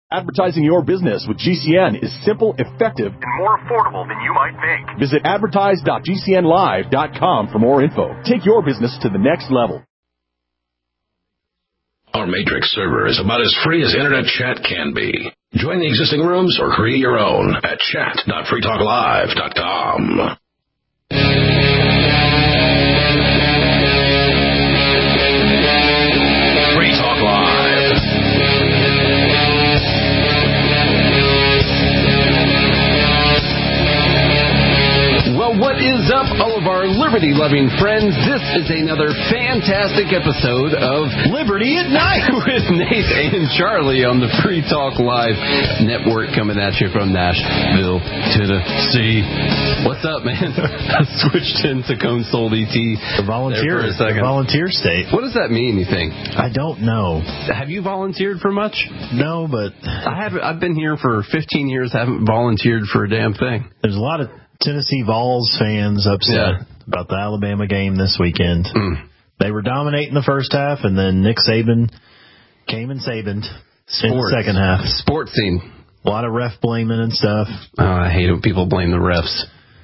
Advertising your business with GCN is simple, effective, and more affordable than you might think. Visit advertise.gcnlive.com for more info. Take your business to the next level. Our Matrix server is about as free as internet chat can be. Join the existing rooms or create your own at chat.freetalklive.com. Free Talk Live. What is up, all of our liberty-loving friends? This is another fantastic episode of Liberty at Night with Nate and Charlie on the Free Talk Live network, coming at you from Nashville, Tennessee. What's up, man? I switched into Console ET. The volunteer state. What does that mean, you think? I don't know. Have you volunteered for much? No, but I've been here for 15 years, haven't volunteered for a damn thing. There's a lot of Tennessee Vols fans upset about the Alabama game this weekend. They were dominating the first half, and then Nick Saban came and Sabaned in the second half. Sports scene. A lot of ref blaming and stuff. Oh, I hate it when people blame the refs.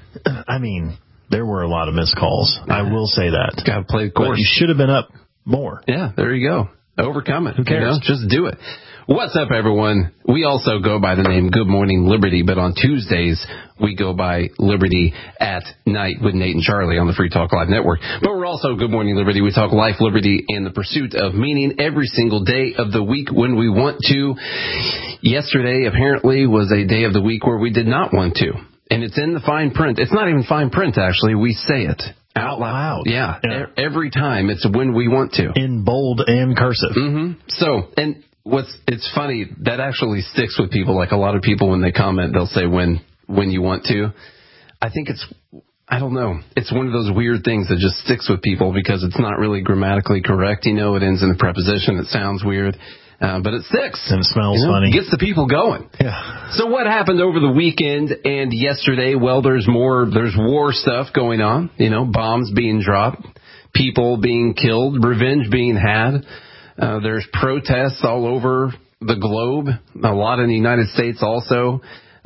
I mean, there were a lot of missed calls. I will say that. Got to play the course. But you should have been up more. Yeah, there you go. Overcome it. Who cares? Just do it. What's up, everyone? We also go by the name Good Morning Liberty, but on Tuesdays, we go by Liberty at Night with Nate and Charlie on the Free Talk Live Network. But we're also Good Morning Liberty. We talk life, liberty, and the pursuit of meaning every single day of the week when we want to. Yesterday, apparently, was a day of the week where we did not want to. And it's in the fine print. It's not even fine print, actually. We say it out loud. Yeah. Every time. It's when we want to. In bold and cursive. So, and it's funny, that actually sticks with people. Like a lot of people, when they comment, they'll say when you want to. I think I don't know. It's one of those weird things that just sticks with people because it's not really grammatically correct. You know, it ends in a preposition. It sounds weird. But it sticks. And it smells funny. It gets the people going. Yeah. So what happened over the weekend and yesterday? Well, there's war stuff going on. You know, bombs being dropped, people being killed, revenge being had. There's protests all over the globe, a lot in the United States also.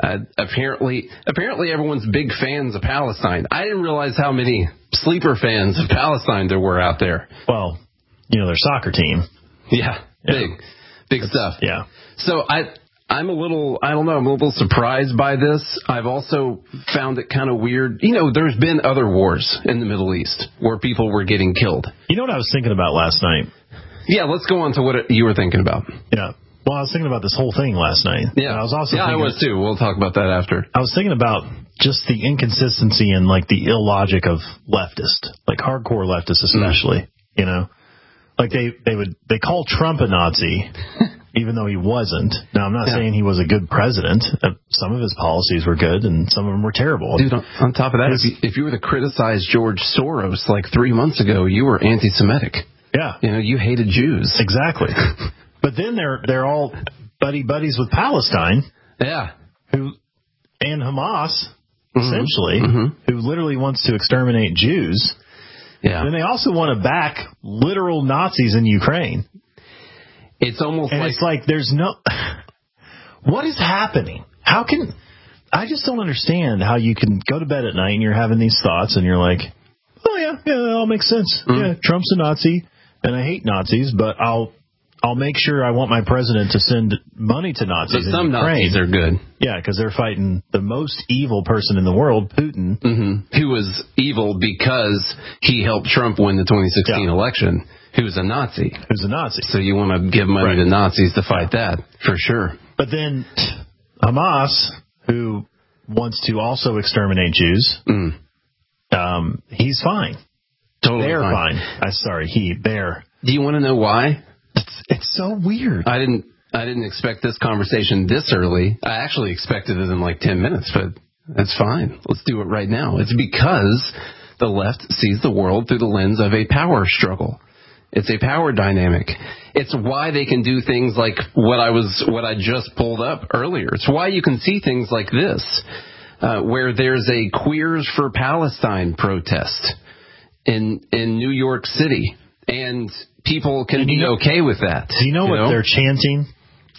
Apparently everyone's big fans of Palestine. I didn't realize how many sleeper fans of Palestine there were out there. Well, you know, their soccer team. Yeah. Big stuff. Yeah. So I'm a little surprised by this. I've also found it kind of weird. You know, there's been other wars in the Middle East where people were getting killed. You know what I was thinking about last night? Yeah, let's go on to what you were thinking about. Yeah. Well, I was thinking about this whole thing last night. Yeah. And I was also I was too. We'll talk about that after. I was thinking about just the inconsistency and like the illogic of leftists, like hardcore leftists especially, you know. Like they call Trump a Nazi, even though he wasn't. Now, I'm not saying he was a good president. Some of his policies were good, and some of them were terrible. Dude, on top of that, if you were to criticize George Soros like 3 months ago, you were anti-Semitic. Yeah. You know, you hated Jews. Exactly. But then they're all buddies with Palestine. Yeah. And Hamas, essentially, who literally wants to exterminate Jews. Yeah. Then they also want to back literal Nazis in Ukraine. It's almost it's like there's no... What is happening? I just don't understand how you can go to bed at night and you're having these thoughts and you're like, oh yeah, that all makes sense. Yeah, Trump's a Nazi and I hate Nazis, but I'll make sure I want my president to send money to Nazis in Ukraine. Some Nazis are good. Yeah, because they're fighting the most evil person in the world, Putin. Who was evil because he helped Trump win the 2016 election. Who's a Nazi. So you want to give money to Nazis to fight that, for sure. But then Hamas, who wants to also exterminate Jews, he's fine. Totally They're fine. They're. Do you want to know why? It's so weird. I didn't expect this conversation this early. I actually expected it in like 10 minutes, but that's fine. Let's do it right now. It's because the left sees the world through the lens of a power struggle. It's a power dynamic. It's why they can do things like what I just pulled up earlier. It's why you can see things like this, where there's a Queers for Palestine protest in New York City, and people can be okay with that. Do you know what they're chanting?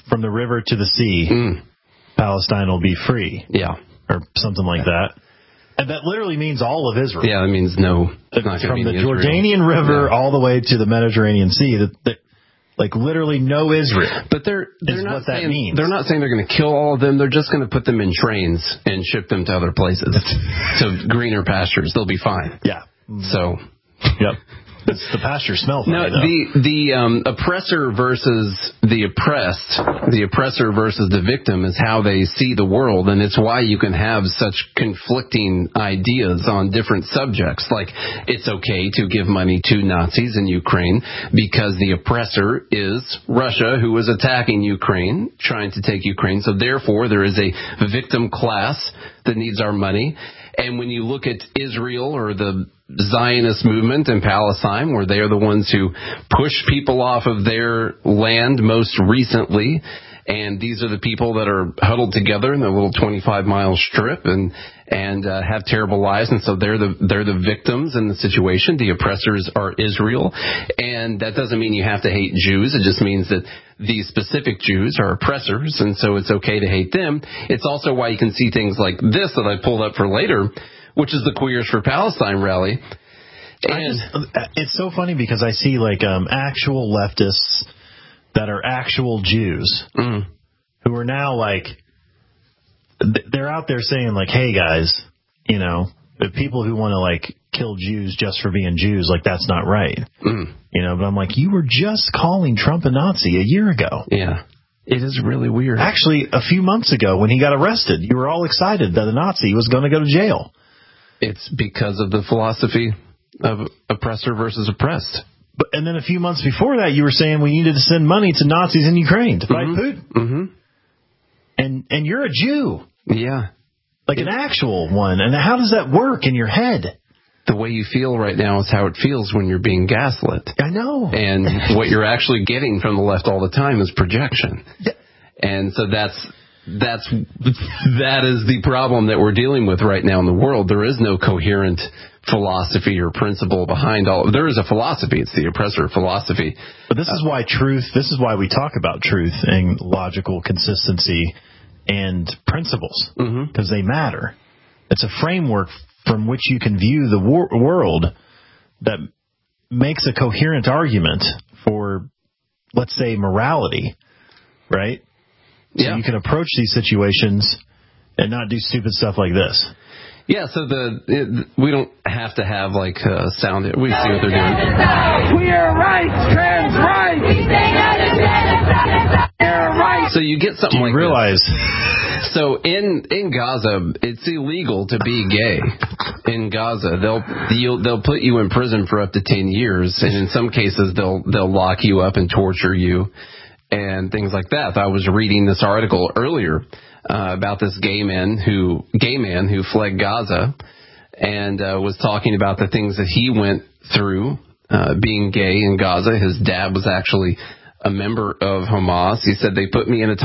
from the river to the sea, Palestine will be free. Yeah. Or something like that. And that literally means all of Israel. Yeah, that means no. It's not from the Israel. Jordanian River all the way to the Mediterranean Sea. That like literally no Israel. But they're not what saying, that means. They're not saying they're going to kill all of them. They're just going to put them in trains and ship them to other places, to greener pastures. They'll be fine. Yeah. So. Yep. The pasture smells. No, the oppressor versus the oppressed, the oppressor versus the victim is how they see the world, and it's why you can have such conflicting ideas on different subjects. Like, it's okay to give money to Nazis in Ukraine because the oppressor is Russia, who is attacking Ukraine, trying to take Ukraine. So therefore, there is a victim class that needs our money. And when you look at Israel or the Zionist movement in Palestine, where they are the ones who push people off of their land most recently, and these are the people that are huddled together in a little 25-mile strip and have terrible lives, and so they're the victims in the situation. The oppressors are Israel, and that doesn't mean you have to hate Jews. It just means that these specific Jews are oppressors, and so it's okay to hate them. It's also why you can see things like this that I pulled up for later, which is the Queers for Palestine rally. And it's so funny because I see like actual leftists that are actual Jews who are now like, they're out there saying like, hey guys, you know, the people who want to like kill Jews just for being Jews, like that's not right. You know, but I'm like, you were just calling Trump a Nazi a year ago. Yeah. It is really weird. Actually, a few months ago when he got arrested, you were all excited that a Nazi was going to go to jail. It's because of the philosophy of oppressor versus oppressed. And then a few months before that, you were saying we needed to send money to Nazis in Ukraine to fight Putin. And you're a Jew. Yeah. Like an actual one. And how does that work in your head? The way you feel right now is how it feels when you're being gaslit. I know. And what you're actually getting from the left all the time is projection. Yeah. And so that is the problem that we're dealing with right now in the world. There is no coherent philosophy or principle behind all. There is a philosophy. It's the oppressor philosophy. But this is why this is why we talk about truth and logical consistency and principles, because they matter. It's a framework from which you can view the world that makes a coherent argument for, let's say, morality, right? So you can approach these situations and not do stupid stuff like this. Yeah, so we don't have to have like sound. We see what they're doing. Queer rights, trans rights. So you get something like realize. This. So in Gaza, it's illegal to be gay. In Gaza, they'll put you in prison for up to 10 years, and in some cases they'll lock you up and torture you and things like that. I was reading this article earlier about this gay man who fled Gaza and was talking about the things that he went through being gay in Gaza. His dad was actually a member of Hamas. He said they put me in at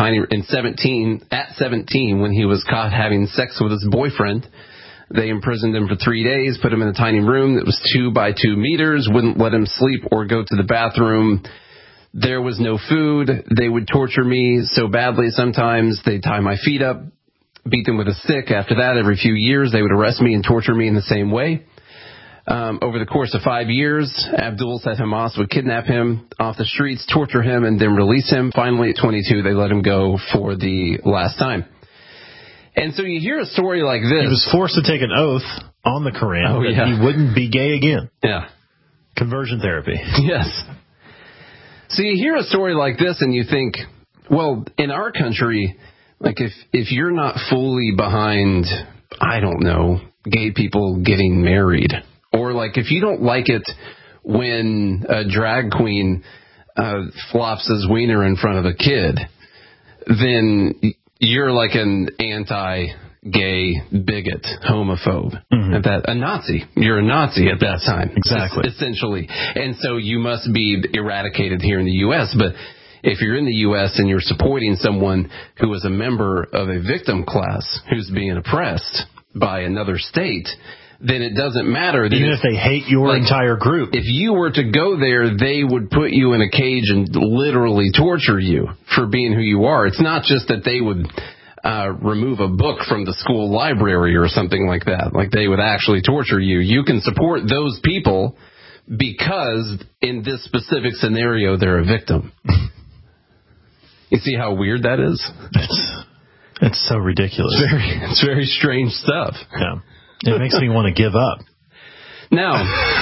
17 when he was caught having sex with his boyfriend. They imprisoned him for 3 days, put him in a tiny room that was 2 by 2 meters, wouldn't let him sleep or go to the bathroom. There was no food. They would torture me so badly sometimes. They'd tie my feet up, beat them with a stick. After that, every few years, they would arrest me and torture me in the same way. Over the course of 5 years, Abdul said Hamas would kidnap him off the streets, torture him, and then release him. Finally, at 22, they let him go for the last time. And so you hear a story like this. He was forced to take an oath on the Quran that he wouldn't be gay again. Yeah. Conversion therapy. Yes. So you hear a story like this and you think, well, in our country, like if you're not fully behind, I don't know, gay people getting married, or like if you don't like it when a drag queen flops his wiener in front of a kid, then you're like an anti-gay bigot, homophobe, a Nazi. You're a Nazi at that time. Exactly. Essentially. And so you must be eradicated here in the U.S., but if you're in the U.S. and you're supporting someone who is a member of a victim class who's being oppressed by another state, then it doesn't matter. Even if they hate your entire group. If you were to go there, they would put you in a cage and literally torture you for being who you are. It's not just that they would remove a book from the school library or something like that. Like, they would actually torture you. You can support those people because in this specific scenario, they're a victim. You see how weird that is? It's so ridiculous. It's very strange stuff. Yeah. It makes me want to give up. Now,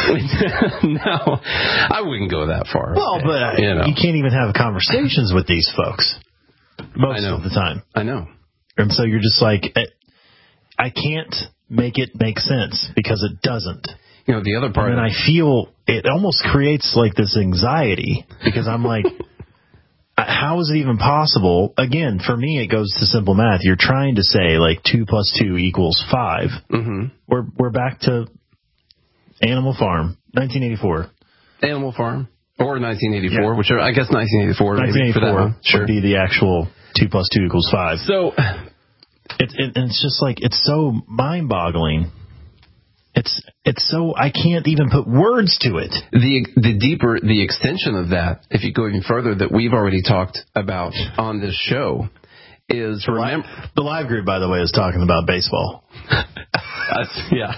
I wouldn't go that far. Well, but you can't even have conversations with these folks most of the time. I know. And so you're just like, I can't make it make sense because it doesn't. You know, the other part. And I feel it almost creates like this anxiety because I'm like, how is it even possible? Again, for me, it goes to simple math. You're trying to say like 2 + 2 = 5. Mm-hmm. We're back to Animal Farm, 1984. Animal Farm or 1984, whichever. I guess 1984. 1984 for that one. Sure. Would be the actual 2 + 2 = 5. So it's just like, it's so mind-boggling. It's so, I can't even put words to it. The deeper, the extension of that, if you go even further, that we've already talked about on this show, is the live group, by the way, is talking about baseball. Yeah.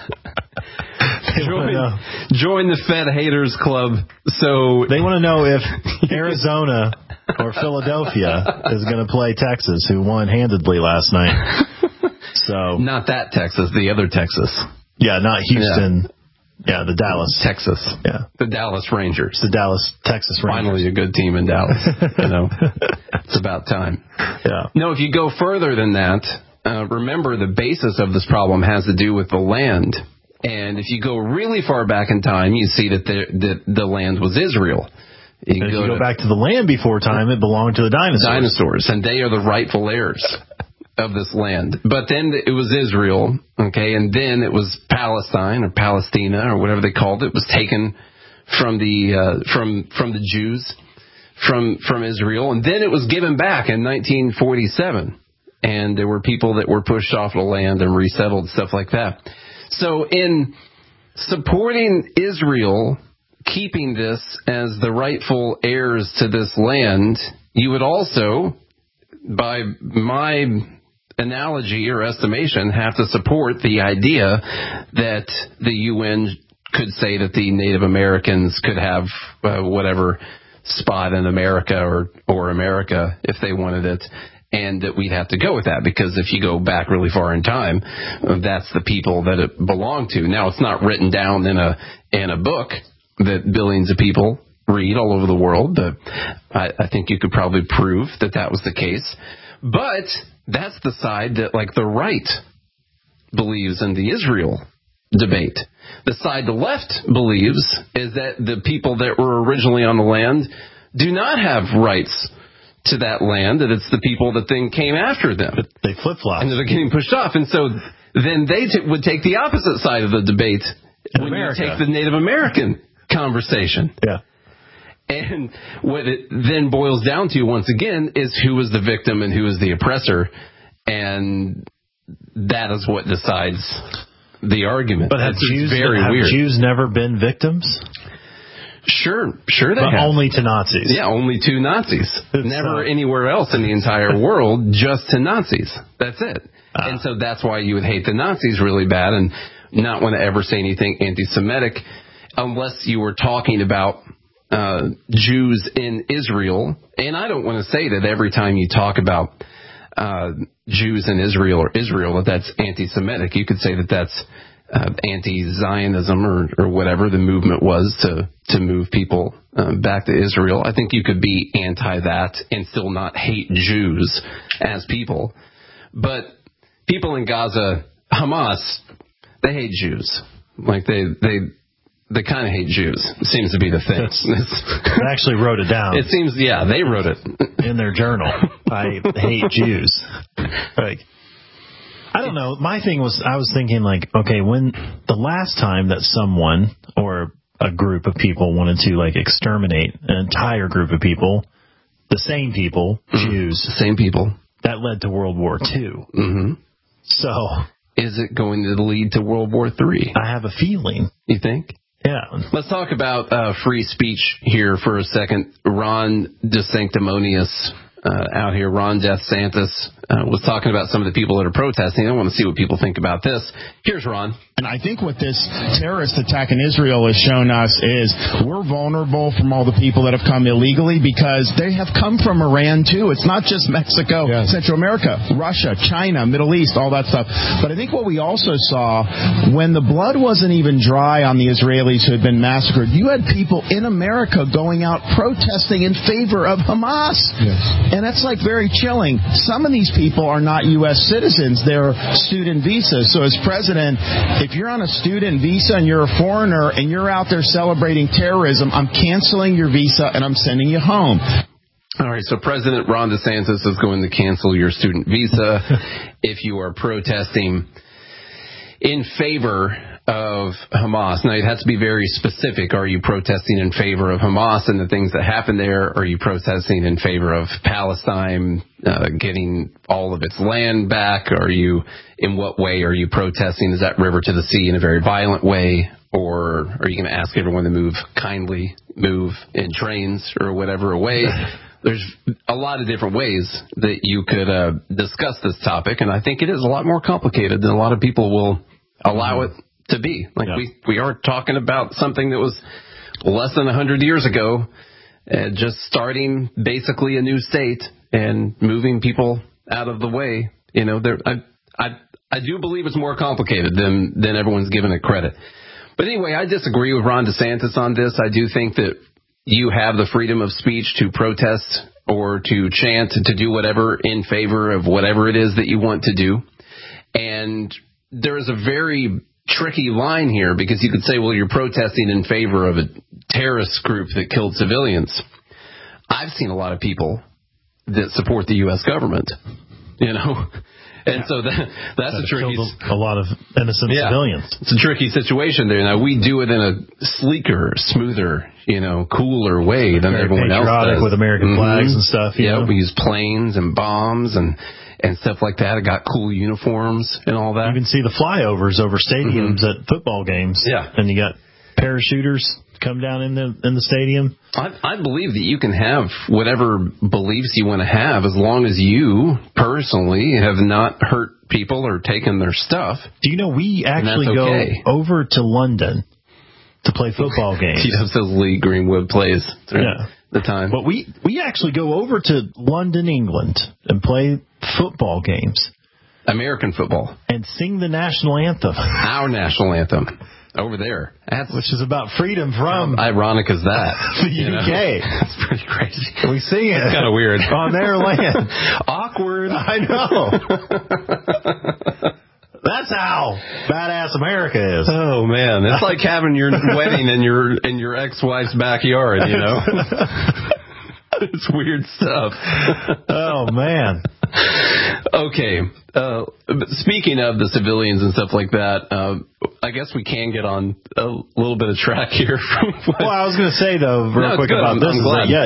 Join the Fed Haters Club. So they want to know if Arizona or Philadelphia is going to play Texas, who won handedly last night. So not that Texas, the other Texas. Yeah, not Houston. Yeah, the Dallas. Texas. Yeah. The Dallas Rangers. The Dallas, Texas Rangers. Finally a good team in Dallas. It's about time. Yeah. No, if you go further than that, remember the basis of this problem has to do with the land. And if you go really far back in time, you see that the land was Israel. If you go back to the land before time, it belonged to the dinosaurs. And they are the rightful heirs of this land. But then it was Israel, okay, and then it was Palestine or Palestina or whatever they called it, was taken from the Jews from Israel, and then it was given back in 1947. And there were people that were pushed off the land and resettled, stuff like that. So in supporting Israel, keeping this as the rightful heirs to this land, you would also, by my analogy or estimation, have to support the idea that the UN could say that the Native Americans could have whatever spot in America or America if they wanted it, and that we'd have to go with that because if you go back really far in time, that's the people that it belonged to. Now, it's not written down in a book that billions of people read all over the world, but I think you could probably prove that was the case. But that's the side that, like, the right believes in the Israel debate. The side the left believes is that the people that were originally on the land do not have rights to that land, that it's the people that then came after them. But they flip-flop. And they're getting pushed off. And so then they would take the opposite side of the debate when you take the Native American conversation. Yeah. And what it then boils down to, once again, is who is the victim and who is the oppressor. And that is what decides the argument. But have Jews never been victims? Sure they have. But only to Nazis. Yeah, only to Nazis. Never anywhere else in the entire world, just to Nazis. That's it. And so that's why you would hate the Nazis really bad and not want to ever say anything anti-Semitic unless you were talking about Jews in Israel. And I don't want to say that every time you talk about Jews in Israel or Israel that's anti-Semitic. You could say that that's anti-Zionism or whatever the movement was to move people back to Israel. I think you could be anti that and still not hate Jews as people. But people in Gaza, Hamas, they hate Jews. Like they kind of hate Jews. It seems to be the thing. They actually wrote it down. It seems, yeah, they wrote it in their journal. I hate Jews. Like, I don't know. My thing was, I was thinking like, okay, when the last time that someone or a group of people wanted to like exterminate an entire group of people, the same people, Jews, same people, that led to World War II. Mm-hmm. So is it going to lead to World War III? I have a feeling. You think? Yeah. Let's talk about free speech here for a second. Ron DeSanctimonious out here, Ron DeSantis, was talking about some of the people that are protesting. I want to see what people think about this. Here's Ron. And I think what this terrorist attack in Israel has shown us is we're vulnerable from all the people that have come illegally because they have come from Iran, too. It's not just Mexico, Central America, Russia, China, Middle East, all that stuff. But I think what we also saw, when the blood wasn't even dry on the Israelis who had been massacred, you had people in America going out protesting in favor of Hamas. Yes. And that's like very chilling. Some of these people are not U.S. citizens. They're student visas. So as president, if you're on a student visa and you're a foreigner and you're out there celebrating terrorism, I'm canceling your visa and I'm sending you home. All right, so President Ron DeSantis is going to cancel your student visa if you are protesting in favor of Hamas. Now, it has to be very specific. Are you protesting in favor of Hamas and the things that happen there? Are you protesting in favor of Palestine getting all of its land back? In what way are you protesting? Is that river to the sea in a very violent way? Or are you going to ask everyone to move in trains or whatever away? There's a lot of different ways that you could discuss this topic, and I think it is a lot more complicated than a lot of people will allow it to be. Like we are talking about something that was less than 100 years ago, just starting basically a new state and moving people out of the way. You know, I do believe it's more complicated than everyone's giving it credit. But anyway, I disagree with Ron DeSantis on this. I do think that you have the freedom of speech to protest or to chant, to do whatever in favor of whatever it is that you want to do. And there is a very tricky line here because you could say, well, you're protesting in favor of a terrorist group that killed civilians. I've seen a lot of people that support the U.S. government, and so that's a tricky. A lot of innocent civilians. It's a tricky situation there. Now we do it in a sleeker, smoother, cooler way than everyone else does. With American flags and stuff. Yeah, we use planes and bombs and stuff like that. It got cool uniforms and all that. You can see the flyovers over stadiums at football games. Yeah. And you got parachuters come down in the stadium. I believe that you can have whatever beliefs you want to have as long as you personally have not hurt people or taken their stuff. Do you know we actually go over to London to play football games? Lee Greenwood plays the time. But we actually go over to London, England and play football games. American football. And sing the national anthem. Our national anthem. Over there. Which is about freedom from... How ironic is that? The UK. That's pretty crazy. We sing it. It's kind of weird. On their land. Awkward. I know. That's how badass America is. Oh, man. It's like having your wedding in your ex-wife's backyard, It's weird stuff. Oh, man. Okay. Speaking of the civilians and stuff like that, I guess we can get on a little bit of track here. Well, I was going to say, though, real quick about this.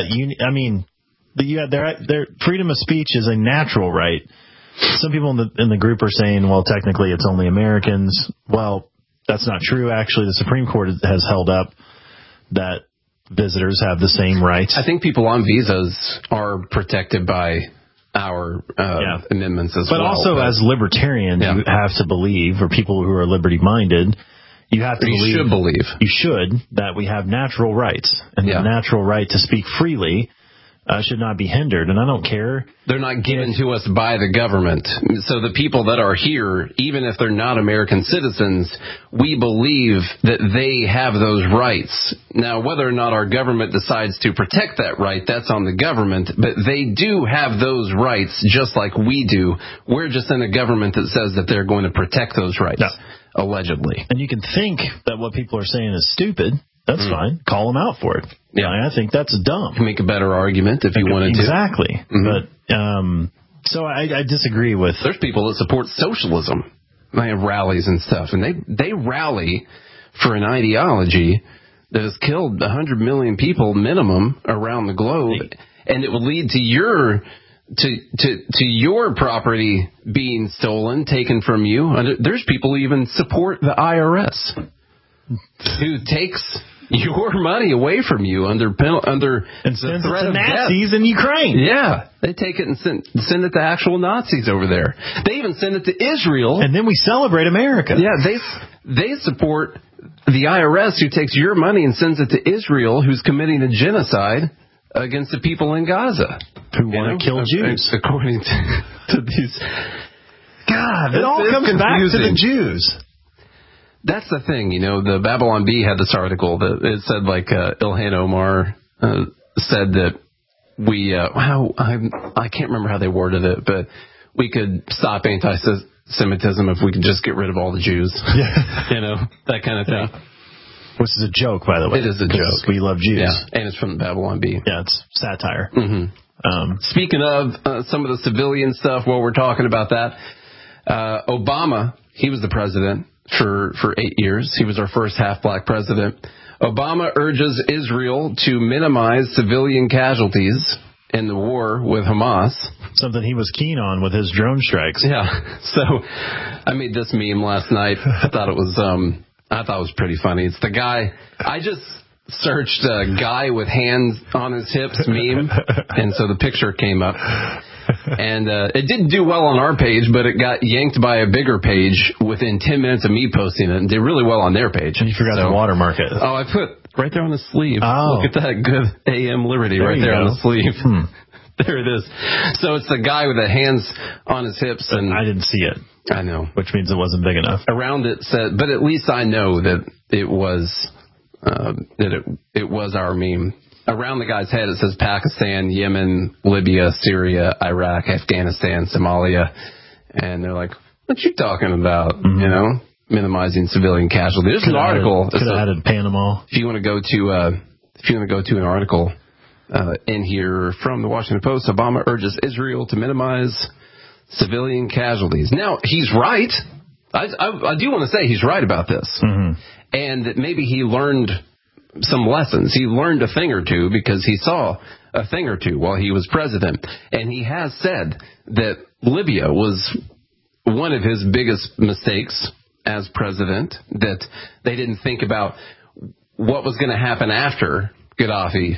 Their freedom of speech is a natural right. Some people in the group are saying, well, technically it's only Americans. Well, that's not true. Actually, the Supreme Court has held up that visitors have the same rights. I think people on visas are protected by our amendments as well. But also as libertarians, you have to believe, or people who are liberty-minded, you have to believe. You should believe. You should, that we have natural rights. And the natural right to speak freely should not be hindered. And I don't care. They're not given to us by the government. So the people that are here, even if they're not American citizens, we believe that they have those rights. Now, whether or not our government decides to protect that right, that's on the government. But they do have those rights just like we do. We're just in a government that says that they're going to protect those rights, allegedly. And you can think that what people are saying is stupid. That's fine. Call them out for it. Yeah, I think that's dumb. You can make a better argument if you wanted to. Exactly. But so I disagree with. There's people that support socialism. They have rallies and stuff, and they rally for an ideology that has killed 100 million people minimum around the globe, and it will lead to your to your property being stolen, taken from you. There's people who even support the IRS who takes your money away from you under the threat of Nazis death. in Ukraine. Yeah, they take it and send it to actual Nazis over there. They even send it to Israel, and then we celebrate America. Yeah, they support the IRS who takes your money and sends it to Israel, who's committing a genocide against the people in Gaza who want to kill Jews, according to these. God, it all comes back to the Jews. That's the thing, the Babylon Bee had this article that it said Ilhan Omar said that I can't remember how they worded it, but we could stop anti-Semitism if we could just get rid of all the Jews. Yeah. That kind of thing. Yeah. Which is a joke, by the way. It is a joke. We love Jews. Yeah, and it's from the Babylon Bee. Yeah, it's satire. Mm-hmm. Speaking of some of the civilian stuff, while we're talking about that, Obama, he was the president for 8 years. He was our first half-black president. Obama urges Israel to minimize civilian casualties in the war with Hamas. Something he was keen on with his drone strikes. Yeah. So I made this meme last night. I thought it was pretty funny. It's the guy. I just searched guy with hands on his hips meme, and so the picture came up. And it didn't do well on our page, but it got yanked by a bigger page within 10 minutes of me posting it, and did really well on their page. And you forgot to watermark it. Oh, I put right there on the sleeve. Oh. Look at that good AM Liberty right there on the sleeve. There it is. So it's the guy with the hands on his hips. And I didn't see it. I know. Which means it wasn't big enough. Around it said, but at least I know that it was our meme. Around the guy's head, it says Pakistan, Yemen, Libya, Syria, Iraq, Afghanistan, Somalia. And they're like, what you talking about? Mm-hmm. Minimizing civilian casualties. There's an article. Could have added Panama. If you want to go to an article in here from the Washington Post, Obama urges Israel to minimize civilian casualties. Now, he's right. I do want to say he's right about this. Mm-hmm. And that maybe he learned some lessons. He learned a thing or two because he saw a thing or two while he was president. And he has said that Libya was one of his biggest mistakes as president, that they didn't think about what was going to happen after Gaddafi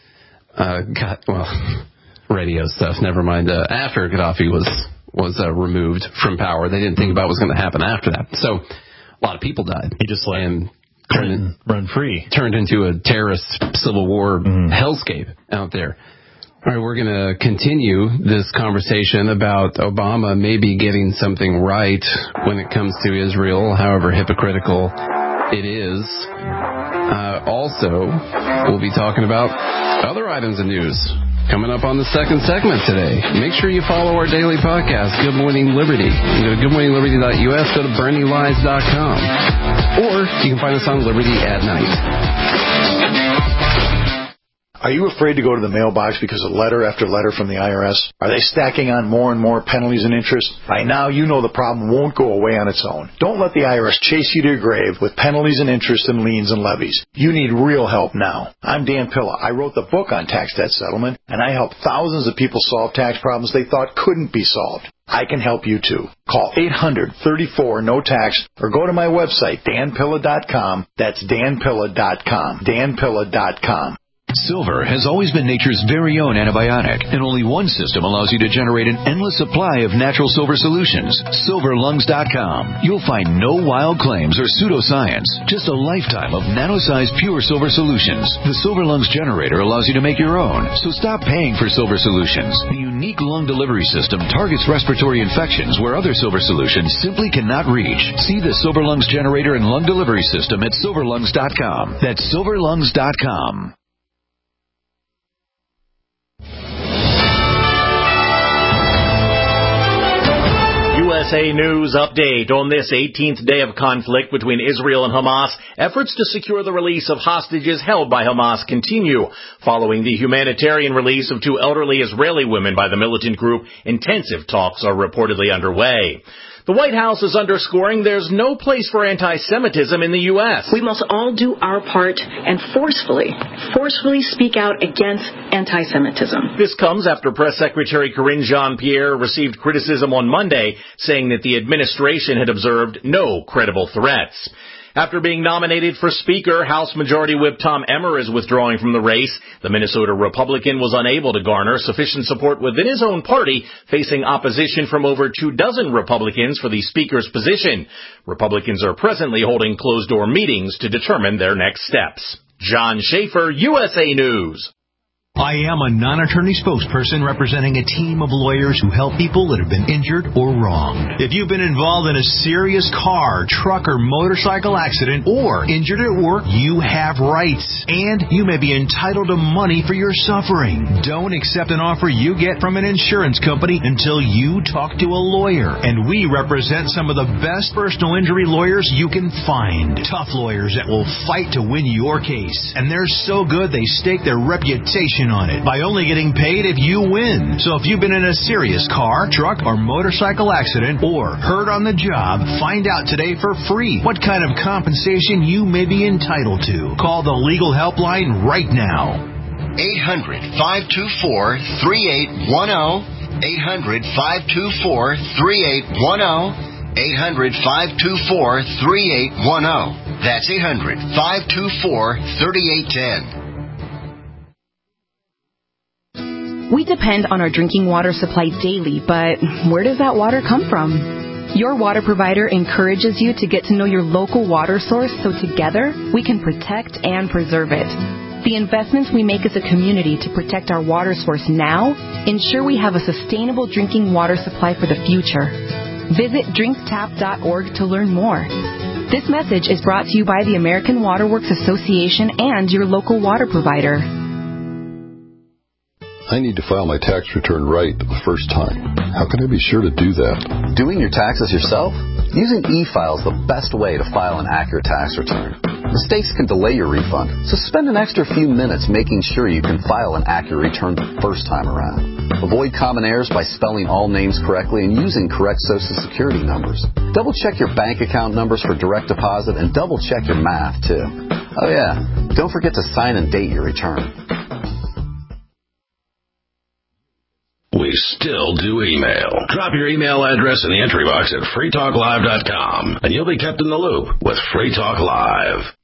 radio stuff, never mind. After Gaddafi was removed from power, they didn't think about what was going to happen after that. So a lot of people died. He just run free. Turned into a terrorist civil war hellscape out there. All right, we're going to continue this conversation about Obama maybe getting something right when it comes to Israel, however hypocritical it is. Also, we'll be talking about other items of news coming up on the second segment today. Make sure you follow our daily podcast, Good Morning Liberty. You go to goodmorningliberty.us, go to BernieLies.com, or you can find us on Liberty at Night. Are you afraid to go to the mailbox because of letter after letter from the IRS? Are they stacking on more and more penalties and interest? By now, you know the problem won't go away on its own. Don't let the IRS chase you to your grave with penalties and interest and liens and levies. You need real help now. I'm Dan Pilla. I wrote the book on tax debt settlement, and I helped thousands of people solve tax problems they thought couldn't be solved. I can help you too. Call 800-34-NO-TAX or go to my website, danpilla.com. That's danpilla.com. danpilla.com. Silver has always been nature's very own antibiotic, and only one system allows you to generate an endless supply of natural silver solutions. SilverLungs.com. You'll find no wild claims or pseudoscience, just a lifetime of nano-sized pure silver solutions. The Silver Lungs generator allows you to make your own, so stop paying for silver solutions. The unique lung delivery system targets respiratory infections where other silver solutions simply cannot reach. See the Silver Lungs generator and lung delivery system at SilverLungs.com. That's SilverLungs.com. USA News update. On this 18th day of conflict between Israel and Hamas, efforts to secure the release of hostages held by Hamas continue. Following the humanitarian release of 2 elderly Israeli women by the militant group, intensive talks are reportedly underway. The White House is underscoring there's no place for anti-Semitism in the U.S. We must all do our part and forcefully speak out against anti-Semitism. This comes after Press Secretary Karine Jean-Pierre received criticism on Monday, saying that the administration had observed no credible threats. After being nominated for Speaker, House Majority Whip Tom Emmer is withdrawing from the race. The Minnesota Republican was unable to garner sufficient support within his own party, facing opposition from over 24 Republicans for the Speaker's position. Republicans are presently holding closed-door meetings to determine their next steps. John Schaefer, USA News. I am a non-attorney spokesperson representing a team of lawyers who help people that have been injured or wronged. If you've been involved in a serious car, truck, or motorcycle accident or injured at work, you have rights, and you may be entitled to money for your suffering. Don't accept an offer you get from an insurance company until you talk to a lawyer. And we represent some of the best personal injury lawyers you can find. Tough lawyers that will fight to win your case. And they're so good they stake their reputation on it by only getting paid if you win. So if you've been in a serious car, truck, or motorcycle accident or hurt on the job, find out today for free what kind of compensation you may be entitled to. Call the legal helpline right now. 800-524-3810. 800-524-3810. 800-524-3810. That's 800-524-3810. We depend on our drinking water supply daily, but where does that water come from? Your water provider encourages you to get to know your local water source so together we can protect and preserve it. The investments we make as a community to protect our water source now ensure we have a sustainable drinking water supply for the future. Visit drinktap.org to learn more. This message is brought to you by the American Water Works Association and your local water provider. I need to file my tax return right the first time. How can I be sure to do that? Doing your taxes yourself? Using e-file is the best way to file an accurate tax return. Mistakes can delay your refund, so spend an extra few minutes making sure you can file an accurate return the first time around. Avoid common errors by spelling all names correctly and using correct Social Security numbers. Double-check your bank account numbers for direct deposit and double-check your math, too. Oh, yeah, don't forget to sign and date your return. We still do email. Drop your email address in the entry box at freetalklive.com, and you'll be kept in the loop with Free Talk Live.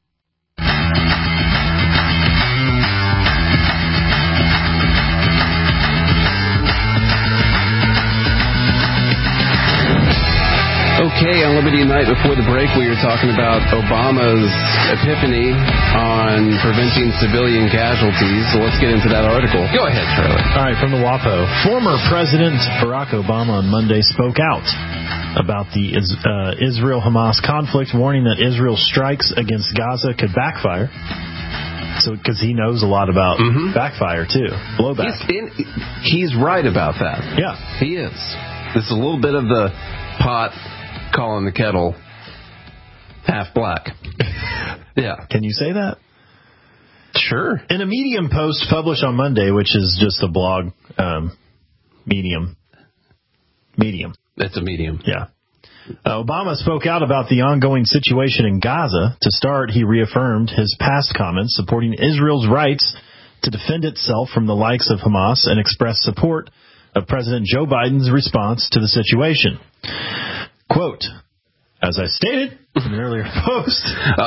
Okay, on Liberty Night before the break, we were talking about Obama's epiphany on preventing civilian casualties. So let's get into that article. Go ahead, Charlie. All right, from the WAPO. Former President Barack Obama on Monday spoke out about the Israel-Hamas conflict, warning that Israel's strikes against Gaza could backfire. So, because he knows a lot about backfire, too. Blowback. He's right about that. Yeah. He is. It's a little bit of the pot calling the kettle half black. Yeah. Can you say that? Sure. In a Medium post published on Monday, which is just a blog, Medium. It's a Medium. Yeah. Obama spoke out about the ongoing situation in Gaza. To start, he reaffirmed his past comments supporting Israel's rights to defend itself from the likes of Hamas and expressed support of President Joe Biden's response to the situation. Quote, as I stated in an earlier post,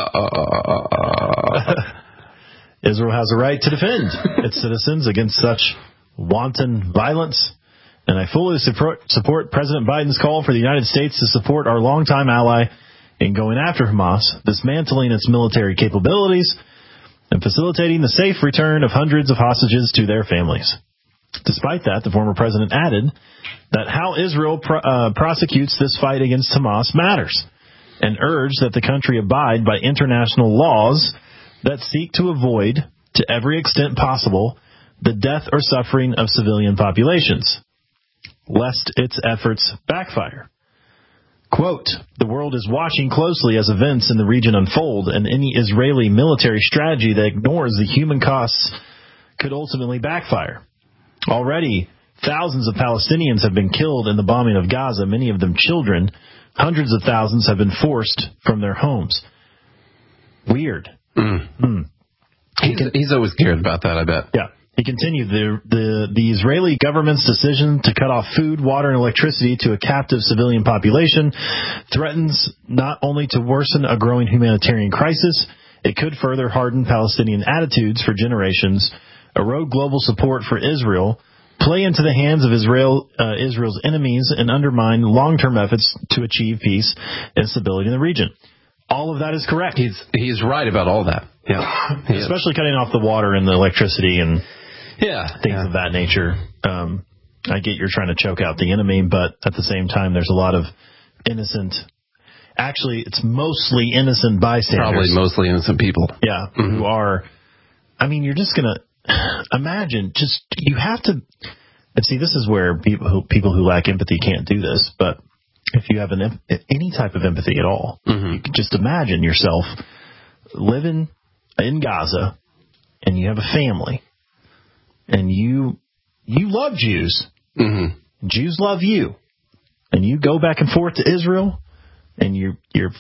Israel has a right to defend its citizens against such wanton violence, and I fully support President Biden's call for the United States to support our longtime ally in going after Hamas, dismantling its military capabilities, and facilitating the safe return of hundreds of hostages to their families. Despite that, the former president added that how Israel prosecutes this fight against Hamas matters, and urged that the country abide by international laws that seek to avoid, to every extent possible, the death or suffering of civilian populations, lest its efforts backfire. Quote, the world is watching closely as events in the region unfold, and any Israeli military strategy that ignores the human costs could ultimately backfire. Already, Thousands of Palestinians have been killed in the bombing of Gaza, many of them children. Hundreds of thousands have been forced from their homes. Weird. He's always cared about that, I bet. Yeah. He continued, the Israeli government's decision to cut off food, water, and electricity to a captive civilian population threatens not only to worsen a growing humanitarian crisis, it could further harden Palestinian attitudes for generations, erode global support for Israel, play into the hands of Israel's enemies, and undermine long-term efforts to achieve peace and stability in the region. All of that is correct. He's right about all that. Yeah, especially cutting off the water and the electricity and things of that nature. I get you're trying to choke out the enemy, but at the same time, there's a lot of innocent. Actually, it's mostly innocent bystanders. Probably mostly innocent people. Yeah, who are. I mean, you're just gonna imagine. You have to. And see, this is where people who lack empathy can't do this. But if you have any type of empathy at all, you can just imagine yourself living in Gaza, and you have a family, and you love Jews. Jews love you, and you go back and forth to Israel, and your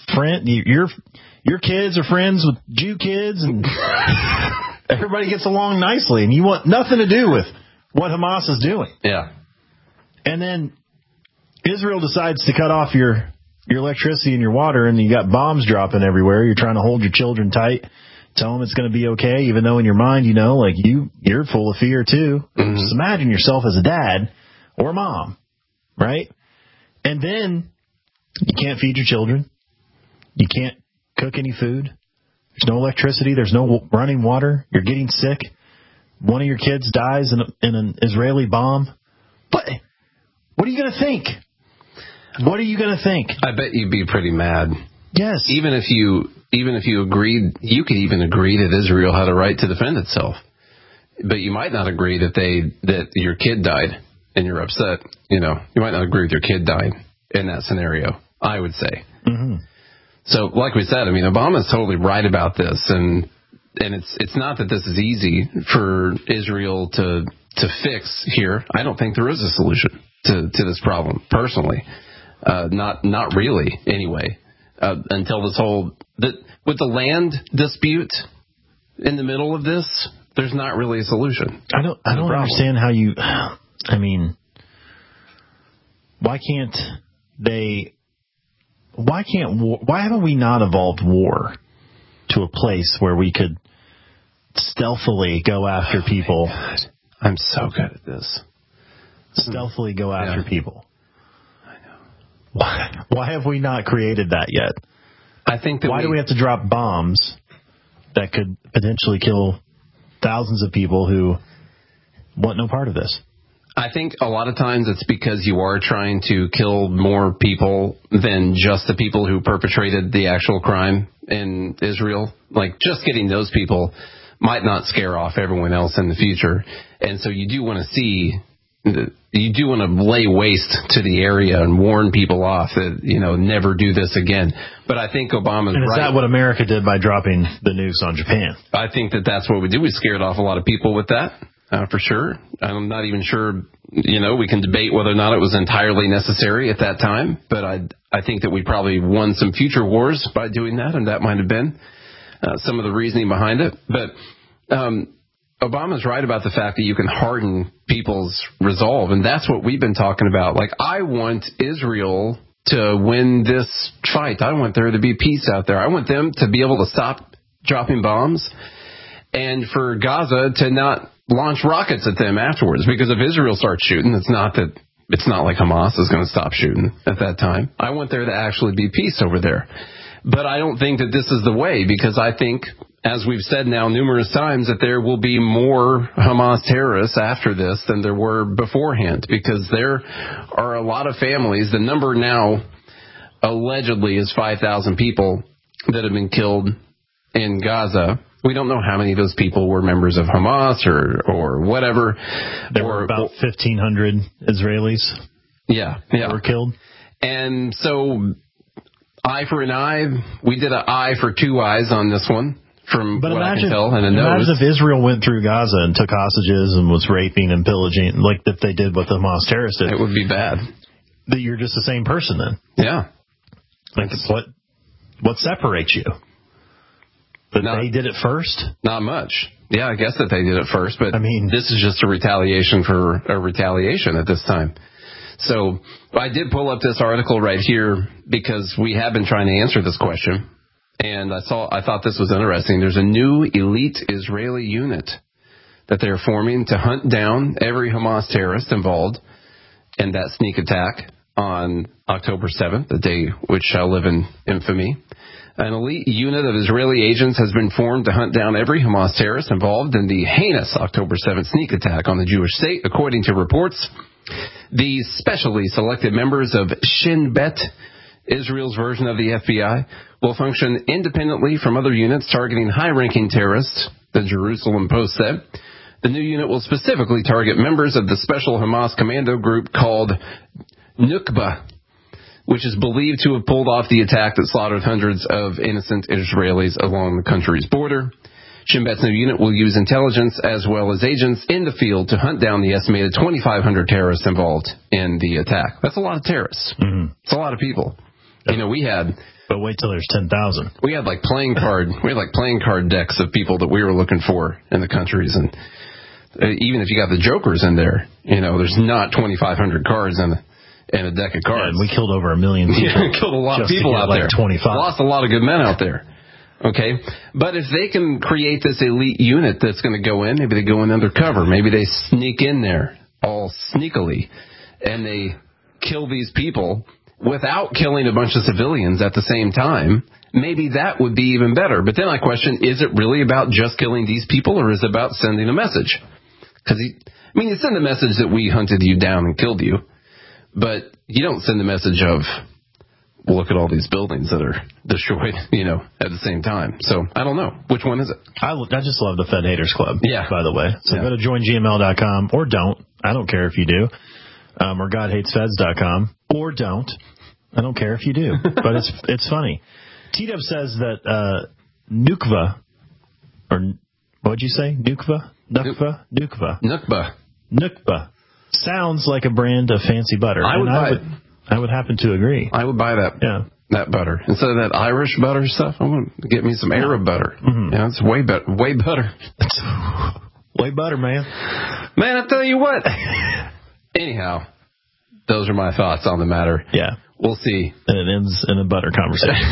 kids are friends with Jew kids, and everybody gets along nicely, and you want nothing to do with what Hamas is doing. Yeah, and then Israel decides to cut off your electricity and your water, and you got bombs dropping everywhere. You're trying to hold your children tight, tell them it's going to be okay, even though in your mind, you're full of fear too. Just imagine yourself as a dad or mom, right? And then you can't feed your children. You can't cook any food. There's no electricity. There's no running water. You're getting sick. One of your kids dies in an Israeli bomb. What are you going to think? What are you going to think? I bet you'd be pretty mad. Yes. Even if you agreed, you could even agree that Israel had a right to defend itself. But you might not agree that your kid died and you're upset. You might not agree with your kid dying in that scenario, I would say. So like we said, Obama's totally right about this. And it's not that this is easy for Israel to fix here. I don't think there is a solution to this problem, personally. Not really, anyway. Until with the land dispute in the middle of this, there's not really a solution. I don't understand how you. Why haven't we not evolved war to a place where we could stealthily go after people? God. I'm so good at this. Stealthily go after people. Why have we not created that yet? I think that why do we have to drop bombs that could potentially kill thousands of people who want no part of this? I think a lot of times it's because you are trying to kill more people than just the people who perpetrated the actual crime in Israel. Like, just getting those people might not scare off everyone else in the future. And so you do want to lay waste to the area and warn people off that, never do this again. But I think Obama's right. And is that what America did by dropping the nukes on Japan? I think that's what we did. We scared off a lot of people with that, for sure. I'm not even sure, we can debate whether or not it was entirely necessary at that time. But I think that we probably won some future wars by doing that, and that might have been some of the reasoning behind it. But Obama's right about the fact that you can harden people's resolve, and that's what we've been talking about. Like, I want Israel to win this fight. I want there to be peace out there. I want them to be able to stop dropping bombs and for Gaza to not launch rockets at them afterwards, because if Israel starts shooting, it's not like Hamas is going to stop shooting at that time. I want there to actually be peace over there. But I don't think that this is the way, because I think, as we've said now numerous times, that there will be more Hamas terrorists after this than there were beforehand, because there are a lot of families. The number now allegedly is 5,000 people that have been killed in Gaza. We don't know how many of those people were members of Hamas or whatever. There were about 1,500 Israelis. Yeah. That were killed. And so, eye for an eye. We did an eye for two eyes on this one from but what imagine, I can tell. And imagine if Israel went through Gaza and took hostages and was raping and pillaging, like if they did what the Hamas terrorists did. It would be bad. That you're just the same person then. Yeah. Like what separates you? That they did it first? Not much. Yeah, I guess that they did it first, but I mean, this is just a retaliation for a retaliation at this time. So I did pull up this article right here because we have been trying to answer this question, and I thought this was interesting. There's a new elite Israeli unit that they're forming to hunt down every Hamas terrorist involved in that sneak attack on October 7th, the day which shall live in infamy. An elite unit of Israeli agents has been formed to hunt down every Hamas terrorist involved in the heinous October 7th sneak attack on the Jewish state, according to reports. These specially selected members of Shin Bet, Israel's version of the FBI, will function independently from other units targeting high-ranking terrorists, the Jerusalem Post said. The new unit will specifically target members of the special Hamas commando group called Nukba, which is believed to have pulled off the attack that slaughtered hundreds of innocent Israelis along the country's border. Shin Bet's new unit will use intelligence as well as agents in the field to hunt down the estimated 2,500 terrorists involved in the attack. That's a lot of terrorists. Mm-hmm. It's a lot of people. Yep. We had... But wait till there's 10,000. We had playing card decks of people that we were looking for in the countries, and even if you got the jokers in there, there's not 2,500 cards in a deck of cards. Yeah, and we killed over 1 million people. Yeah, killed a lot of people out there. 25. Lost a lot of good men out there. Okay? But if they can create this elite unit that's going to go in, maybe they go in undercover, maybe they sneak in there all sneakily, and they kill these people without killing a bunch of civilians at the same time, maybe that would be even better. But then I question, is it really about just killing these people, or is it about sending a message? Because, you send a message that we hunted you down and killed you, but you don't send the message of, look at all these buildings that are destroyed, at the same time. So, I don't know. Which one is it? I just love the Fed Haters Club, by the way. So go to joingml.com, or don't. I don't care if you do. Or GodHatesFeds.com, or don't. I don't care if you do. But it's funny. T-Dub says that Nukva, or what'd you say? Nukva? Nukva. Sounds like a brand of fancy butter. I would happen to agree. I would buy that. Yeah. That butter instead of that Irish butter stuff. I'm going to get me some Arab butter. Mm-hmm. Yeah, it's way better. Way better. Way better, man. Man, I tell you what. Anyhow, those are my thoughts on the matter. Yeah, we'll see. And it ends in a butter conversation.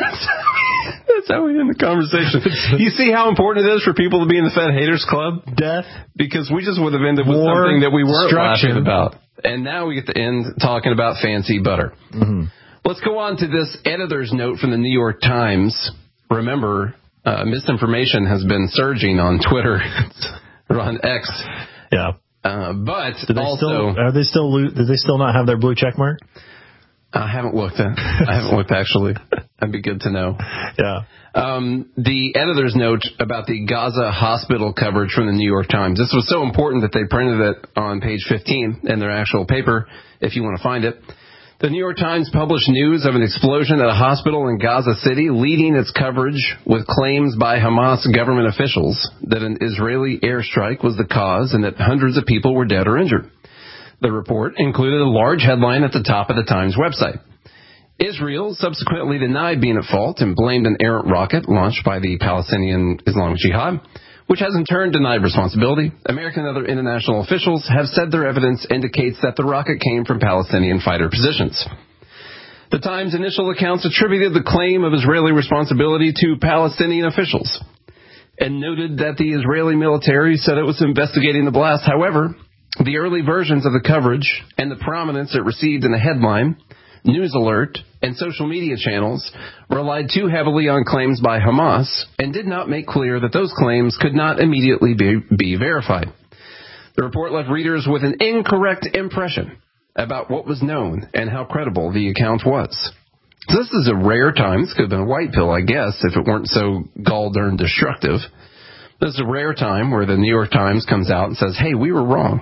That's how we end the conversation. You see how important it is for people to be in the Fed Haters Club? Death. Because we just would have ended with something that we weren't laughing about. And now we get to end talking about fancy butter. Mm-hmm. Let's go on to this editor's note from the New York Times. Remember, misinformation has been surging on Twitter or on X. Yeah. But do they still not have their blue check mark? I haven't looked actually. That'd be good to know. Yeah. The editor's note about the Gaza hospital coverage from the New York Times. This was so important that they printed it on page 15 in their actual paper, if you want to find it. The New York Times published news of an explosion at a hospital in Gaza City, leading its coverage with claims by Hamas government officials that an Israeli airstrike was the cause and that hundreds of people were dead or injured. The report included a large headline at the top of the Times website. Israel subsequently denied being at fault and blamed an errant rocket launched by the Palestinian Islamic Jihad, which has in turn denied responsibility. American and other international officials have said their evidence indicates that the rocket came from Palestinian fighter positions. The Times' initial accounts attributed the claim of Israeli responsibility to Palestinian officials and noted that the Israeli military said it was investigating the blast. However, the early versions of the coverage and the prominence it received in the headline, news alert, and social media channels relied too heavily on claims by Hamas and did not make clear that those claims could not immediately be verified. The report left readers with an incorrect impression about what was known and how credible the account was. This is a rare time. This could have been a white pill, I guess, if it weren't so gall-darn destructive. This is a rare time where the New York Times comes out and says, hey, we were wrong.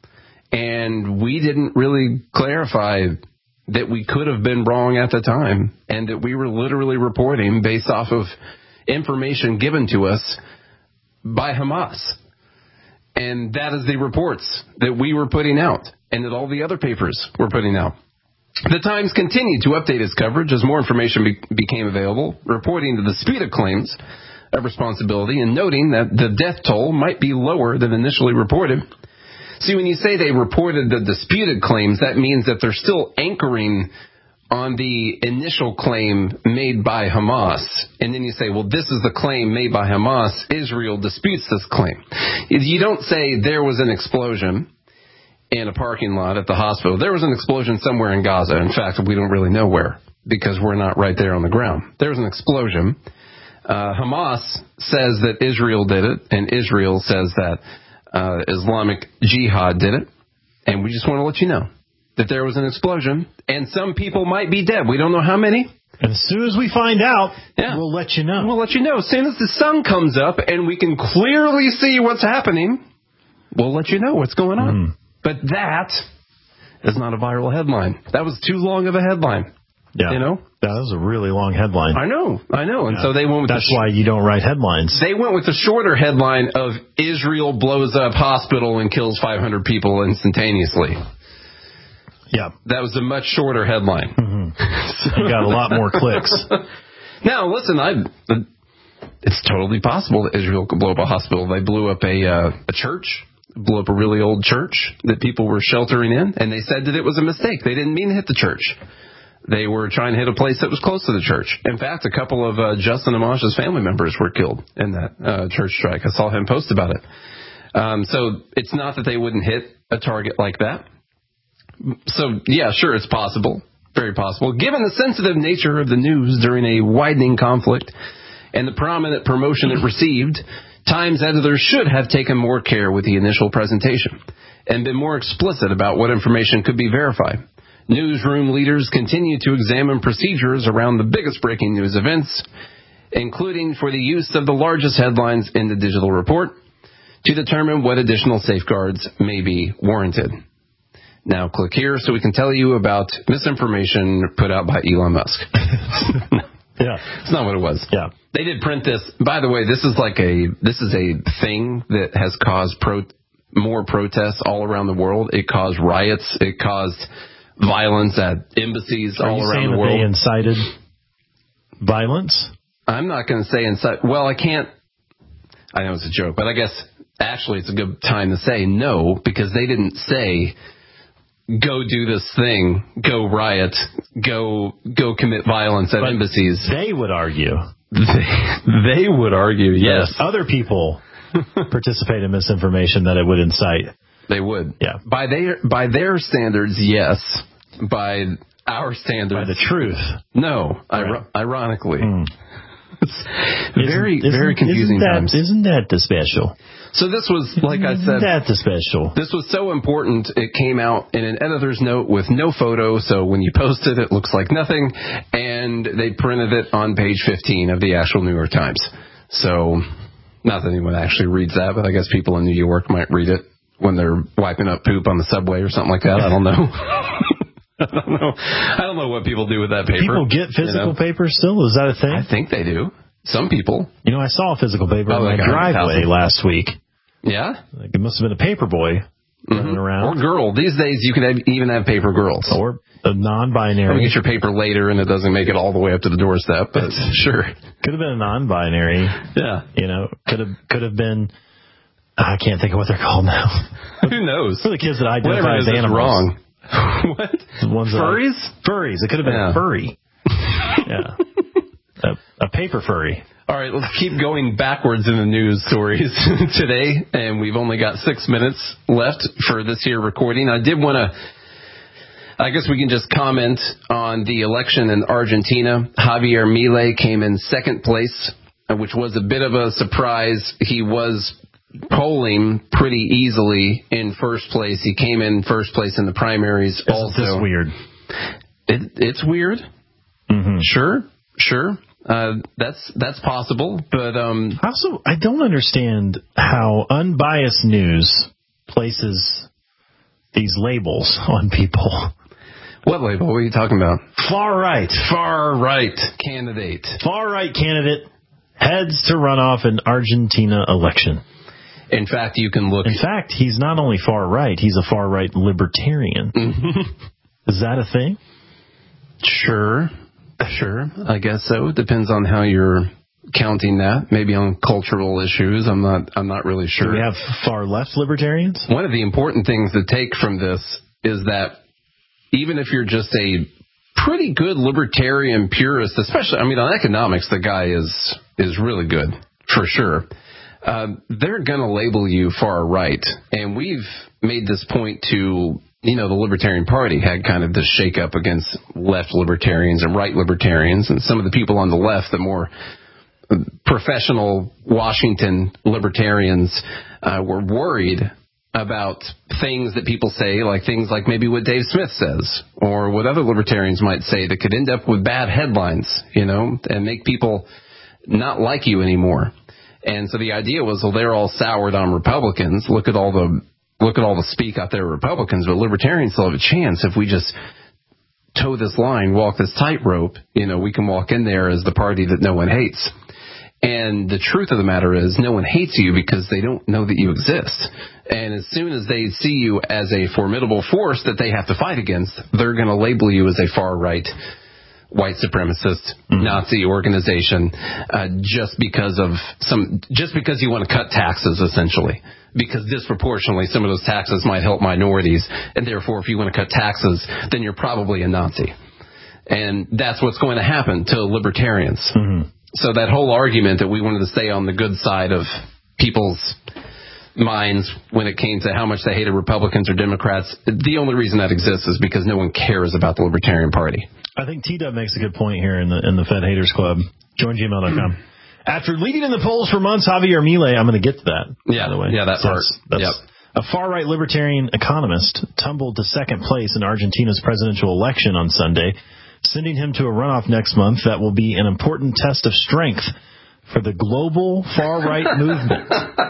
And we didn't really clarify that we could have been wrong at the time and that we were literally reporting based off of information given to us by Hamas. And that is the reports that we were putting out and that all the other papers were putting out. The Times continued to update its coverage as more information became available, reporting the disputed claims of responsibility and noting that the death toll might be lower than initially reported. See, when you say they reported the disputed claims, that means that they're still anchoring on the initial claim made by Hamas. And then you say, well, this is the claim made by Hamas. Israel disputes this claim. You don't say there was an explosion in a parking lot at the hospital. There was an explosion somewhere in Gaza. In fact, we don't really know where because we're not right there on the ground. There was an explosion. Hamas says that Israel did it, and Israel says that Islamic Jihad did it. And we just want to let you know that there was an explosion, and some people might be dead. We don't know how many. And as soon as we find out, we'll let you know. We'll let you know. As soon as the sun comes up and we can clearly see what's happening, we'll let you know what's going on. But that is not a viral headline. That was too long of a headline. Yeah. You know? That was a really long headline. I know. And so they went with that's why you don't write headlines. They went with the shorter headline of Israel blows up hospital and kills 500 people instantaneously. Yeah. That was a much shorter headline. So you got a lot more clicks. Now, listen, it's totally possible that Israel could blow up a hospital. They blew up a church. Blew up a really old church that people were sheltering in, and they said that it was a mistake. They didn't mean to hit the church. They were trying to hit a place that was close to the church. In fact, a couple of Justin Amash's family members were killed in that church strike. I saw him post about it. So it's not that they wouldn't hit a target like that. So, yeah, sure, it's possible. Very possible. Given the sensitive nature of the news during a widening conflict and the prominent promotion it received, Times editors should have taken more care with the initial presentation and been more explicit about what information could be verified. Newsroom leaders continue to examine procedures around the biggest breaking news events, including for the use of the largest headlines in the digital report, to determine what additional safeguards may be warranted. Now click here so we can tell you about misinformation put out by Elon Musk. Yeah. It's not what it was. Yeah. They did print this. By the way, this is a thing that has caused more protests all around the world. It caused riots. It caused violence at embassies all around the world. Are you saying that they incited violence? I'm not going to say incite. Well, I can't. I know it's a joke, but I guess actually it's a good time to say no, because they didn't say go do this thing, go riot, go commit violence at embassies. They would argue. They would argue, yes. Other people participate in misinformation that it would incite. They would. Yeah. By their standards, yes. By our standards. By the truth. No. Right. Ironically. It's very confusing times. Isn't that the special? So this was, like I said, that's the special. This was so important, it came out in an editor's note with no photo, so when you post it, it looks like nothing, and they printed it on page 15 of the actual New York Times. So, not that anyone actually reads that, but I guess people in New York might read it when they're wiping up poop on the subway or something like that. I don't know. I don't know what people do with that paper. People get physical paper still? Is that a thing? I think they do. Some people. You know, I saw a physical paper in my driveway last week. Yeah? It must have been a paper boy running around. Or girl. These days you can even have paper girls. Or a non-binary. You get your paper later and it doesn't make it all the way up to the doorstep, but sure. Could have been a non-binary. Yeah. You know, could have been, I can't think of what they're called now. Who knows? For the kids that identify as animals. Wrong. What? The ones furries? Furries. It could have been a furry. Yeah. A paper furry. All right, let's keep going backwards in the news stories today, and we've only got 6 minutes left for this here recording. I did want to, I guess we can just comment on the election in Argentina. Javier Milei came in second place, which was a bit of a surprise. He was polling pretty easily in first place. He came in first place in the primaries. Isn't this weird? It's weird. Mm-hmm. Sure. That's possible, but also I don't understand how unbiased news places these labels on people. What label? What are you talking about? Far right candidate. Far right candidate Heads to runoff in Argentina election. In fact, you can look... In fact, he's not only far right, he's a far right libertarian. Is that a thing? Sure. I guess so. It depends on how you're counting that. Maybe on cultural issues. I'm not really sure. Do we have far left libertarians? One of the important things to take from this is that even if you're just a pretty good libertarian purist, especially, on economics, the guy is really good, for sure. They're going to label you far right. And we've made this point to, the Libertarian Party had kind of this shakeup against left libertarians and right libertarians. And some of the people on the left, the more professional Washington libertarians, were worried about things that people say, like things like maybe what Dave Smith says, or what other libertarians might say that could end up with bad headlines, and make people not like you anymore. And so the idea was, well, they're all soured on Republicans. Look at all the speak out there, Republicans, but libertarians still have a chance if we just toe this line, walk this tightrope. We can walk in there as the party that no one hates. And the truth of the matter is, no one hates you because they don't know that you exist. And as soon as they see you as a formidable force that they have to fight against, they're going to label you as a far-right, white supremacist, Nazi organization, just because you want to cut taxes, essentially. Because disproportionately, some of those taxes might help minorities. And therefore, if you want to cut taxes, then you're probably a Nazi. And that's what's going to happen to libertarians. Mm-hmm. So that whole argument that we wanted to stay on the good side of people's minds when it came to how much they hated Republicans or Democrats, the only reason that exists is because no one cares about the Libertarian Party. I think T-Dub makes a good point here in the Fed Haters Club. Join gmail.com. After leading in the polls for months, Javier Milei, I'm going to get to that. Yeah, by the way. Yeah, that part. That's a far-right libertarian economist tumbled to second place in Argentina's presidential election on Sunday, sending him to a runoff next month that will be an important test of strength for the global far-right movement.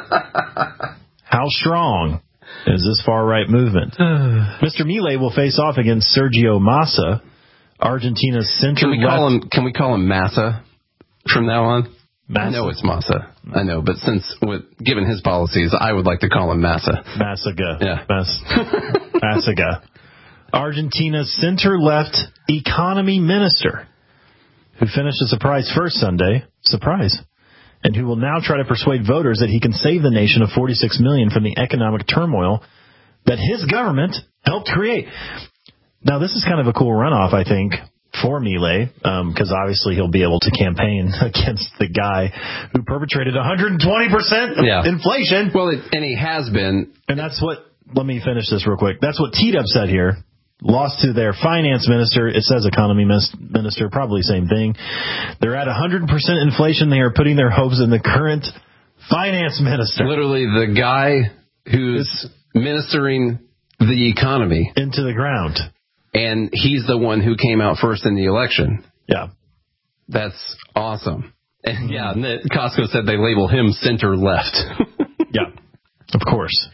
How strong is this far-right movement? Mr. Milei will face off against Sergio Massa, Argentina's center-left... Can we call him Massa from now on? Massa? I know it's Massa. I know, but given his policies, I would like to call him Massa. Massaga. Yeah. Massaga. Argentina's center-left economy minister, who finished a surprise first Sunday, and who will now try to persuade voters that he can save the nation of $46 million from the economic turmoil that his government helped create. Now, this is kind of a cool runoff, I think, for Milei, because obviously he'll be able to campaign against the guy who perpetrated 120% inflation. Well, and he has been. And that's what, let me finish this real quick. That's what T-Dub said here. Lost to their finance minister. It says economy minister, probably same thing. They're at 100% inflation. They are putting their hopes in the current finance minister. Literally the guy who's ministering the economy into the ground. And he's the one who came out first in the election. Yeah. That's awesome. And Costco said they label him center left. Yeah, of course.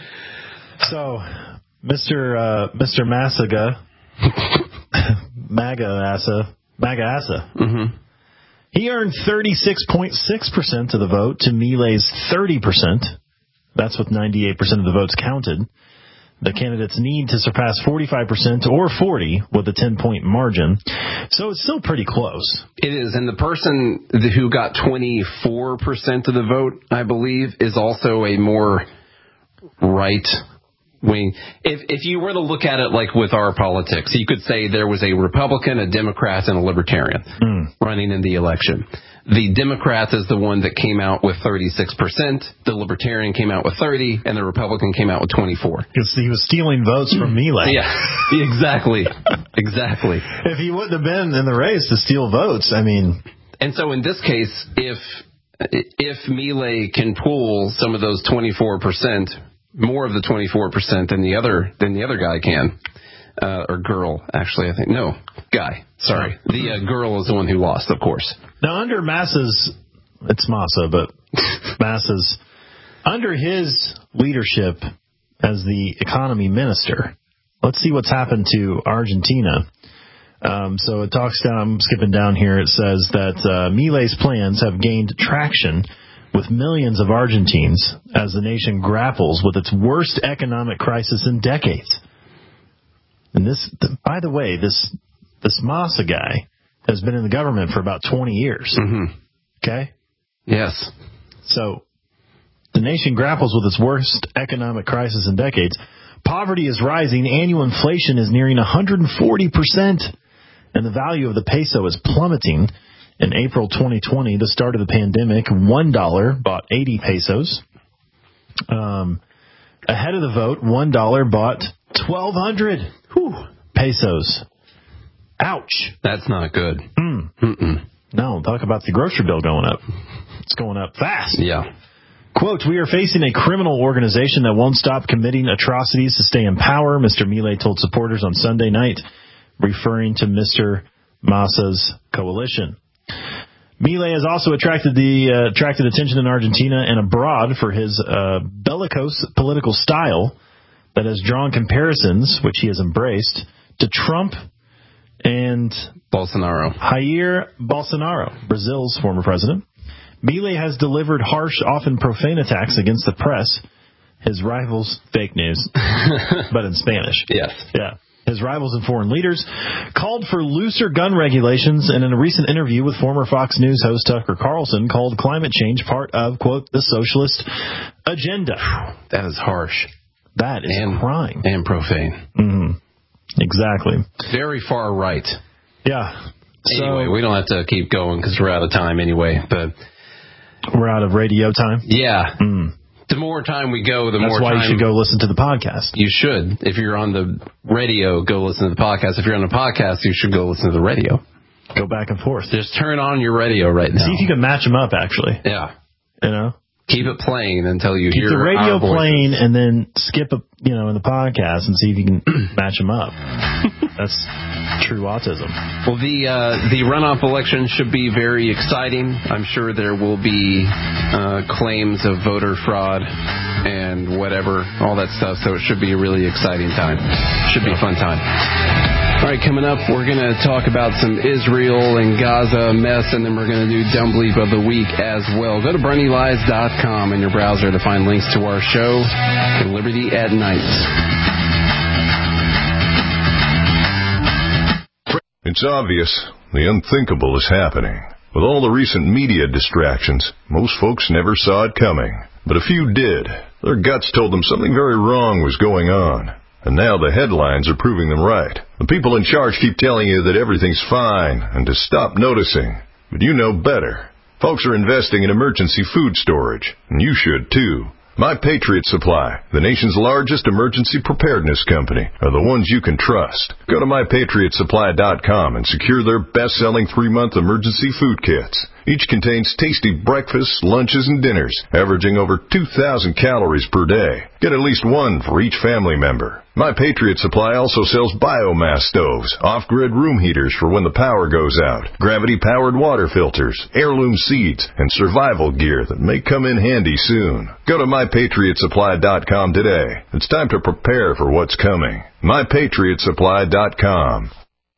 So, Mr. Massaga, MAGA-assa, mm-hmm. He earned 36.6% of the vote to Milei's 30%. That's with 98% of the votes counted. The candidates need to surpass 45% or 40% with a 10-point margin. So it's still pretty close. It is. And the person who got 24% of the vote, I believe, is also a more right wing. If you were to look at it like with our politics, you could say there was a Republican, a Democrat, and a Libertarian running in the election. The Democrat is the one that came out with 36%. The Libertarian came out with 30%, and the Republican came out with 24%. Because he was stealing votes from Milei. Yeah, exactly. Exactly. If he wouldn't have been in the race to steal votes, I mean... And so in this case, if Milei can pull some of those 24%, more of the 24% than the other guy can, or girl, actually, I think. No, guy. Sorry. The girl is the one who lost, of course. Now, under Massa's, it's Massa, but Massa's, under his leadership as the economy minister, let's see what's happened to Argentina. So it talks down, I'm skipping down here, it says that Milei's plans have gained traction with millions of Argentines as the nation grapples with its worst economic crisis in decades. And this, by the way, this Massa guy has been in the government for about 20 years. Mm-hmm. Okay? Yes. So the nation grapples with its worst economic crisis in decades. Poverty is rising. Annual inflation is nearing 140%. And the value of the peso is plummeting. In April 2020, the start of the pandemic, $1 bought 80 pesos. Ahead of the vote, $1 bought 1,200 pesos. Ouch. That's not good. No, talk about the grocery bill going up. It's going up fast. Yeah. Quote, we are facing a criminal organization that won't stop committing atrocities to stay in power, Mr. Milei told supporters on Sunday night, referring to Mr. Massa's coalition. Milei has also attracted attention in Argentina and abroad for his bellicose political style that has drawn comparisons, which he has embraced, to Trump and Bolsonaro. Jair Bolsonaro, Brazil's former president. Milei has delivered harsh, often profane attacks against the press. His rivals, fake news, but in Spanish. Yes. Yeah. His rivals and foreign leaders called for looser gun regulations, and in a recent interview with former Fox News host Tucker Carlson, called climate change part of, quote, the socialist agenda. That is harsh. That is crime. And profane. Mm-hmm. Exactly. Very far right. Yeah. Anyway, we don't have to keep going because we're out of time anyway. But we're out of radio time? Yeah. The more time we go, the more time... That's why you should go listen to the podcast. You should. If you're on the radio, go listen to the podcast. If you're on the podcast, you should go listen to the radio. Go back and forth. Just turn on your radio right now. See if you can match them up, actually. Yeah. You know? Keep it playing until you hear the radio our voices. playing and then skip in the podcast and see if you can match them up. That's true autism. Well, the runoff election should be very exciting. I'm sure there will be claims of voter fraud and whatever, all that stuff. So it should be a really exciting time. Should be a fun time. All right, coming up, we're going to talk about some Israel and Gaza mess, and then we're going to do Dumb Bleep of the Week as well. Go to BernieLies.com in your browser to find links to our show and Liberty at Night. It's obvious the unthinkable is happening. With all the recent media distractions, most folks never saw it coming. But a few did. Their guts told them something very wrong was going on. And now the headlines are proving them right. The people in charge keep telling you that everything's fine and to stop noticing. But you know better. Folks are investing in emergency food storage, and you should too. My Patriot Supply, the nation's largest emergency preparedness company, are the ones you can trust. Go to MyPatriotSupply.com and secure their best-selling 3-month emergency food kits. Each contains tasty breakfasts, lunches, and dinners, averaging over 2,000 calories per day. Get at least one for each family member. My Patriot Supply also sells biomass stoves, off-grid room heaters for when the power goes out, gravity-powered water filters, heirloom seeds, and survival gear that may come in handy soon. Go to MyPatriotSupply.com today. It's time to prepare for what's coming. MyPatriotSupply.com.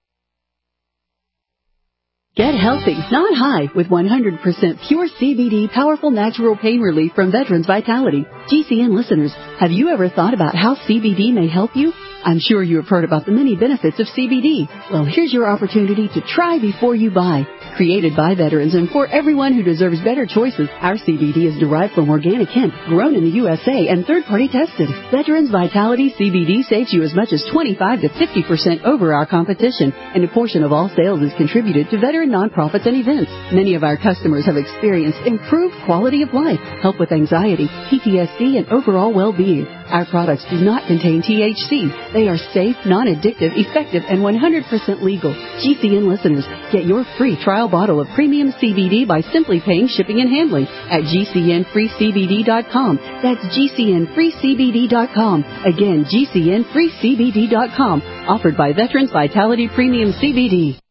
Get healthy, not high, with 100% pure CBD powerful natural pain relief from Veterans Vitality. GCN listeners, have you ever thought about how CBD may help you? I'm sure you have heard about the many benefits of CBD. Well, here's your opportunity to try before you buy. Created by veterans and for everyone who deserves better choices, our CBD is derived from organic hemp, grown in the USA, and third-party tested. Veterans Vitality CBD saves you as much as 25 to 50% over our competition, and a portion of all sales is contributed to veteran nonprofits and events. Many of our customers have experienced improved quality of life, help with anxiety, PTSD, and overall well-being. Our products do not contain THC. They are safe, non-addictive, effective, and 100% legal. GCN listeners, get your free trial bottle of premium CBD by simply paying shipping and handling at GCNFreeCBD.com. That's GCNFreeCBD.com. Again, GCNFreeCBD.com. Offered by Veterans Vitality Premium CBD.